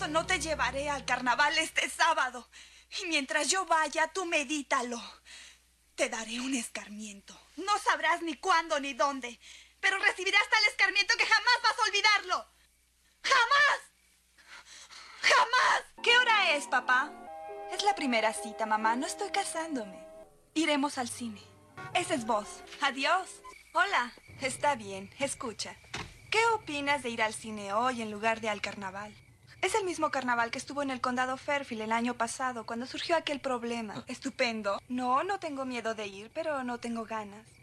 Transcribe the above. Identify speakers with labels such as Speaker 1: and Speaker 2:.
Speaker 1: eso no te llevaré al carnaval este sábado. Y mientras yo vaya, tú medítalo. Te daré un escarmiento. No sabrás ni cuándo ni dónde, pero recibirás tal escarmiento que jamás vas a olvidarlo. ¡Jamás! ¡Jamás! ¿Qué hora es, papá? Es la primera cita, mamá. No estoy casándome. Iremos al cine. Ese es vos. Adiós. Hola. Está bien. Escucha. ¿Qué opinas de ir al cine hoy en lugar de al carnaval? Es el mismo carnaval que estuvo en el condado Fairfield el año pasado, cuando surgió aquel problema. Estupendo. No, no tengo miedo de ir, pero no tengo ganas.